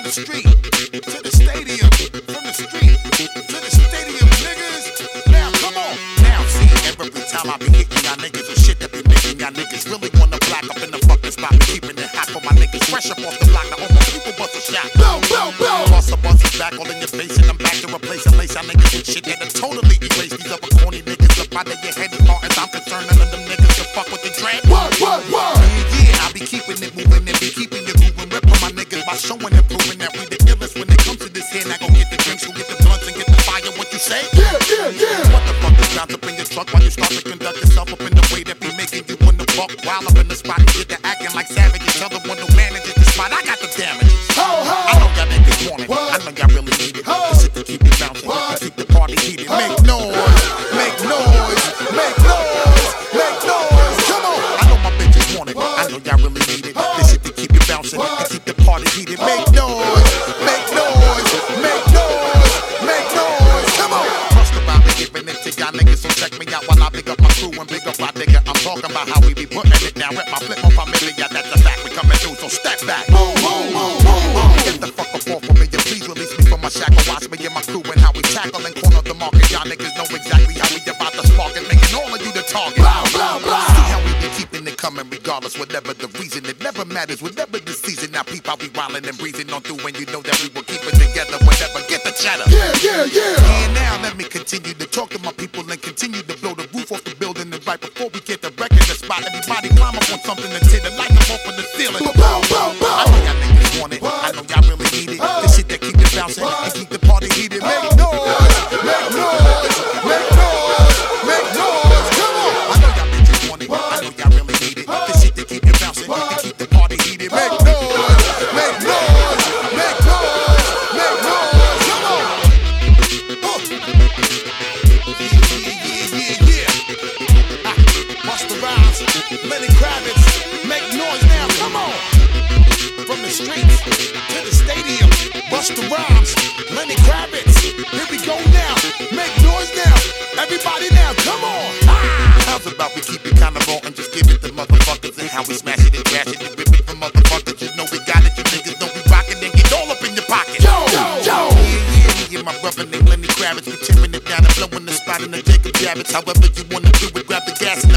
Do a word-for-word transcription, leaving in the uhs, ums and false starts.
the street to the stadium, from the street to the stadium, niggas. Now, come on. Now, see, every time I be hitting y'all niggas with shit that be making y'all niggas really wanna black up in the fucking spot. Be keeping it hot for my niggas fresh up off the block. Now, almost people bust a shot. Boom, boom, boom. Bust a bust is back all in your face, and I'm back to replace and lace y'all niggas with shit that'll totally erase these other corny niggas up out of your head. As far as I'm concerned, none of them niggas can fuck with the dread. What, what, what? Yeah, yeah, I be keeping it moving and be keeping it moving. Rip for my niggas by showing and proving that we the illest when it comes to this here. Now go get the drinks, go get the blunts, and get the fire. What you say? Yeah, yeah, yeah. What the fuck is bounce up in your truck while you start to conduct yourself up in the way that be making you wanna fuck while up in the spot and get to acting like savages. Tell the one who manages the spot, I got the damages. Ho, ho. I know y'all niggas want it. What? I know y'all really need it. Ho. The shit to keep it bouncing, to keep the party heated. Make noise, make noise, make noise, make noise. Come on. I know my bitches want it. What? I know y'all really need it. Ho. The shit to keep it bouncing, to keep the party heated. Make noise, make noise, make noise, make noise. Come on. Trust about me giving it to y'all niggas, so check me out while I big up my crew and big up my nigga. I'm talking about how we be putting it down. Rip my flip on familia, that's the fact. We coming through, so step back. Boom, boom, boom, boom, boom. Get the fuck up off of me, and please release me from my shackle. Watch me and my crew and how we tackle and corner the market. Y'all niggas know exactly how we about to spark it, making all of you the target. Blah, blah, blah. See how we be keeping it coming regardless, whatever the reason. It never matters, whatever the season. Now peep how we wildin' and breezing on through, and you know that we will keep it together whenever. Get the chatter. Yeah, yeah, yeah. And now let me continue to talk to my people and continue to blow the roof off the building. And right before we get the record the spot, everybody climb up on something and tear the light up off of the ceiling. Boom, boom, boom, boom. I know y'all niggas want it. I know y'all really need it. The shit that keep it bouncing and keep the party heated. Make noise, make noise, make noise, make noise. Come on. I know y'all bitches want it. I know y'all really need it. The shit that keep it bouncing and keep the party heated. Make noise, make noise, make noise, make noise. Come on. Uh. Yeah, yeah, yeah, yeah. Ah, Busta Rhymes, Lenny Kravitz, make noise now. Come on. From the streets to the stadium, Busta Rhymes, Lenny Kravitz. Here we go now. Make noise now. Everybody now, come on. Ah. How's about we keep it kinda raw and just give it to motherfuckers and how we smash it and trash it and rip it for motherfuckers. You know we got it, you niggas know we rockin' and get all up in your pocket. Yo, yo, yo. Yeah, yeah, me and my brother named Lenny Kravitz. We tearing it down and blowing the spot in the Jacob Javits. However you wanna do it, grab the gas and